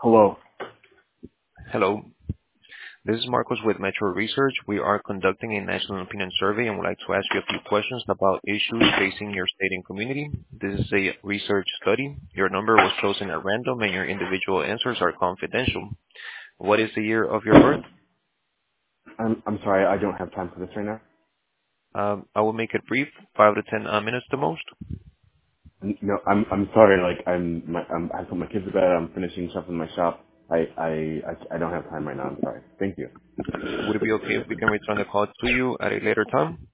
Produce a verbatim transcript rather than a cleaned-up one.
Hello. Hello, this is Marcos with Metro Research. We are conducting a national opinion survey and would like to ask you a few questions about issues facing your state and community. This is a research study. Your number was chosen at random and your individual answers are confidential. What is the year of your birth? I'm I'm sorry, I don't have time for this right now. Um, I will make it brief, five to ten uh, minutes the most. N- No, I'm I'm sorry. Like I'm my I'm, I put my kids to bed. I'm finishing stuff in my shop. I I I, I don't have time right now. I'm sorry. Thank you. Would it be okay if we can return the call to you at a later time?